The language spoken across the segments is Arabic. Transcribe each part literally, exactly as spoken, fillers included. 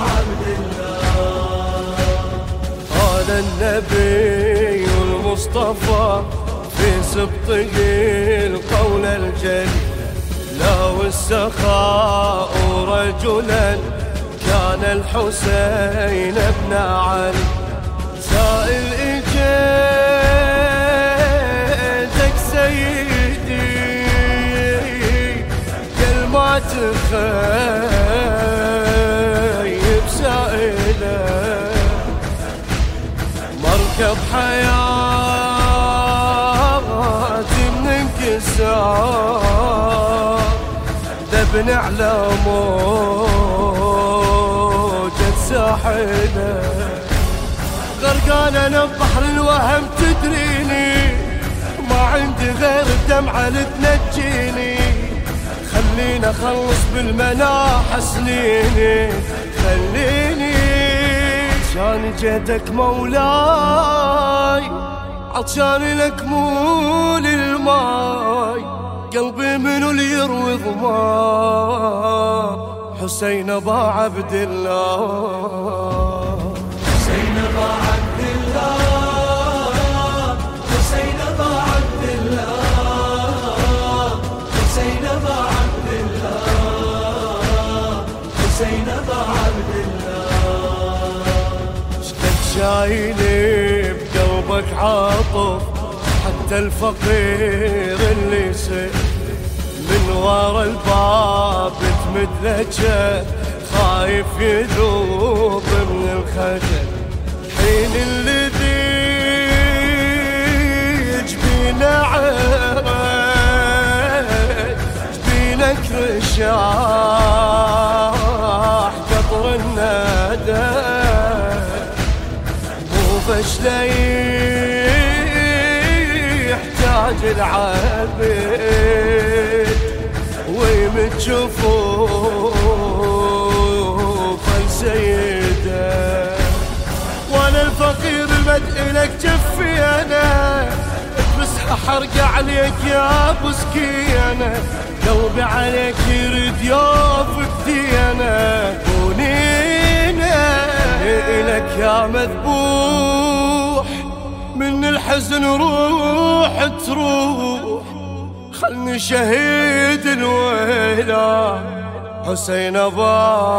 عبد الله. قال النبي المصطفى في سبطه القول الجليل، له السخاء رجلا كان الحسين ابن علي. سائل اجيتك سيدي قل ما تخيب سائله، مركب حياتي من انكسار دبن على موجة ساحله. غرقان انا ببحر الوهم تدريني، ما عندي غير الدمعة لتنجيني. خليني اخلص بالمناح سنيني، خليني عشان جيتك مولاي، عطشان لك مول الماي. قلبي منو اللي يروي ظما، حسين ابا عبد الله. حسين ابا عبد الله، حسين ابا عبد الله، حسين ابا عبد الله، حسين ابا عبد الله. شكد شايلي بقلبك عاطف، حتى الفقير اللي سئ من ورا الباب تمد لجه، خايف يذوب من الخجل. حين الذي جبينه عرق جبينك رشاح قطر الندى، مو بشلي يحتاج العبد ويمد جفوف السيدة. وانا الفقير مد الك جفي انا، بس احرق عليك يا ابو سكينة. قلبي عليك يريد يوفك دينا، ونينا الك يا مذبوح من الحزن روح تروح. خلني شهيد الويلة حسين ابا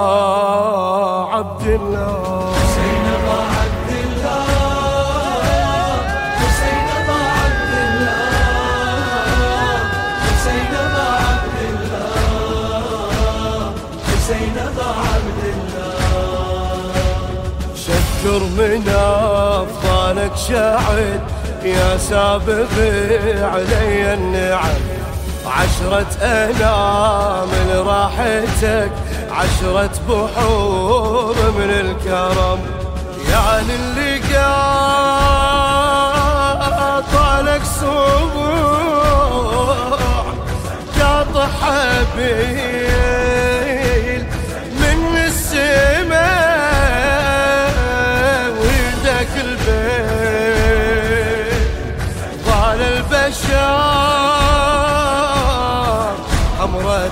عبد الله. حسين ابا عبد الله، حسين ابا عبد الله، حسين ابا عبد الله، حسين ابا عبد الله. شكر من افضالك شاعد يا سابق علي النعم، عشرة أنام لراحتك، عشرة بحور من الكرم. يا للي قاطع صبوع قاطع حبيل من السماء، ولدك البيت ضال البشر حمرة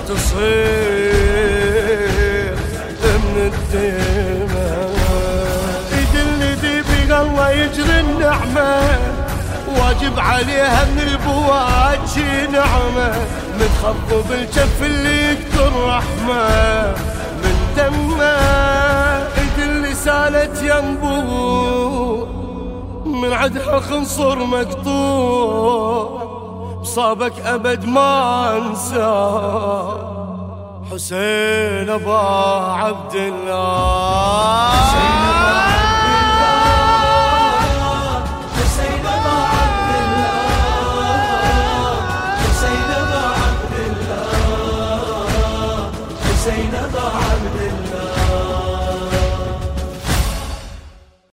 تصير من الدماء. يدلني دي الله يجري النعمة، واجب عليها من البواجي نعمة. متخطب الجف اللي يقدر رحمة من دمه. يدلي سالت ينبوع من عدها خنصر مقطوع، بصابك أبد ما أنسى حسين أبا عبد الله.